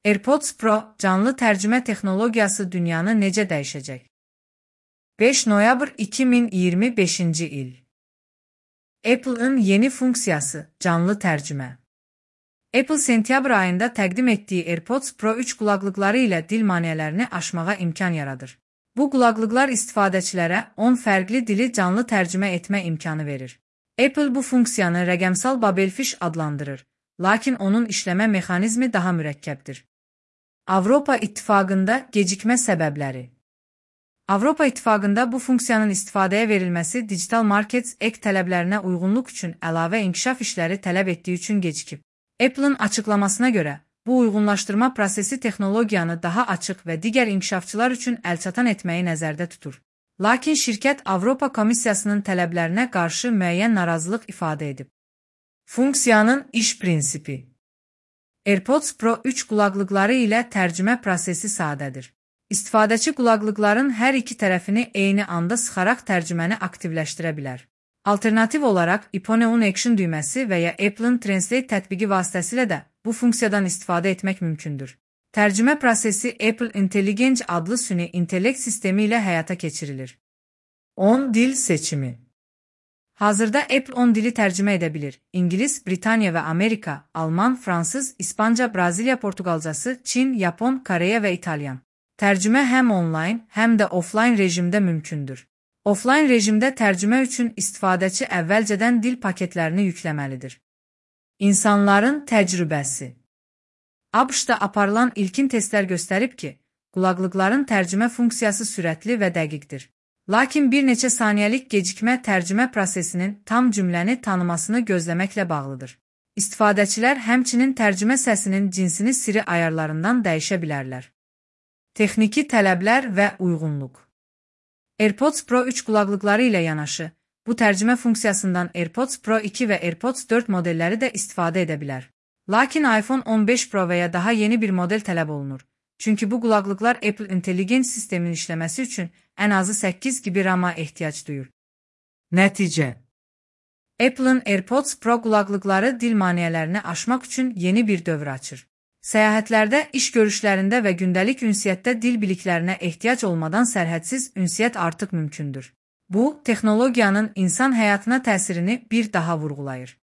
AirPods Pro canlı tərcümə texnologiyası dünyanı necə dəyişəcək? 5 noyabr 2025-ci il. Apple'ın yeni funksiyası canlı tərcümə. Apple sentyabr ayında təqdim etdiyi AirPods Pro 3 qulaqlıqları ilə dil maneələrini aşmağa imkan yaradır. Bu qulaqlıqlar istifadəçilərə 10 fərqli dili canlı tərcümə etmə imkanı verir. Apple bu funksiyanı rəqəmsal Babelfish adlandırır, lakin onun işləmə mexanizmi daha mürəkkəbdir. Avropa İttifaqında gecikmə səbəbləri. Avropa İttifaqında bu funksiyanın istifadəyə verilməsi Digital Markets Act tələblərinə uyğunluq üçün əlavə inkişaf işləri tələb etdiyi üçün gecikib. Apple'ın açıqlamasına görə, bu uyğunlaşdırma prosesi texnologiyanı daha açıq və digər inkişafçılar üçün əlçatan etməyi nəzərdə tutur. Lakin şirkət Avropa Komissiyasının tələblərinə qarşı müəyyən narazılıq ifadə edib. Funksiyanın iş prinsipi. AirPods Pro 3 qulaqlıqları ilə tərcümə prosesi sadədir. İstifadəçi qulaqlıqların hər iki tərəfini eyni anda sıxaraq tərcüməni aktivləşdirə bilər. Alternativ olaraq iPhone On Action düyməsi və ya Apple'ın Translate tətbiqi vasitəsilə də bu funksiyadan istifadə etmək mümkündür. Tərcümə prosesi Apple Intelligence adlı süni intellekt sistemi ilə həyata keçirilir. 10 dil seçimi. Hazırda Apple 10 dili tərcümə edə bilir. İngilis, Britaniya və Amerika, Alman, Fransız, İspanca, Braziliya Portuqalcası, Çin, Yapon, Koreya və İtalyan. Tərcümə həm onlayn, həm də offlayn rejimdə mümkündür. Offlayn rejimdə tərcümə üçün istifadəçi əvvəlcədən dil paketlərini yükləməlidir. İnsanların təcrübəsi. ABŞ-da aparılan ilkin testlər göstərib ki, qulaqlıqların tərcümə funksiyası sürətli və dəqiqdir. Lakin bir neçə saniyəlik gecikmə tərcümə prosesinin tam cümləni tanımasını gözləməklə bağlıdır. İstifadəçilər həmçinin tərcümə səsinin cinsini Siri ayarlarından dəyişə bilərlər. Texniki tələblər və uyğunluq. AirPods Pro 3 qulaqlıqları ilə yanaşı, bu tərcümə funksiyasından AirPods Pro 2 və AirPods 4 modelləri də istifadə edə bilər. Lakin iPhone 15 Pro və ya daha yeni bir model tələb olunur. Çünki bu qulaqlıqlar Apple Intelligence sisteminin işləməsi üçün ən azı 8 GB RAM-a ehtiyac duyur. Nəticə. Apple'ın AirPods Pro qulaqlıqları dil maneələrini aşmaq üçün yeni bir dövr açır. Səyahətlərdə, iş görüşlərində və gündəlik ünsiyyətdə dil biliklərinə ehtiyac olmadan sərhədsiz ünsiyyət artıq mümkündür. Bu, texnologiyanın insan həyatına təsirini bir daha vurğulayır.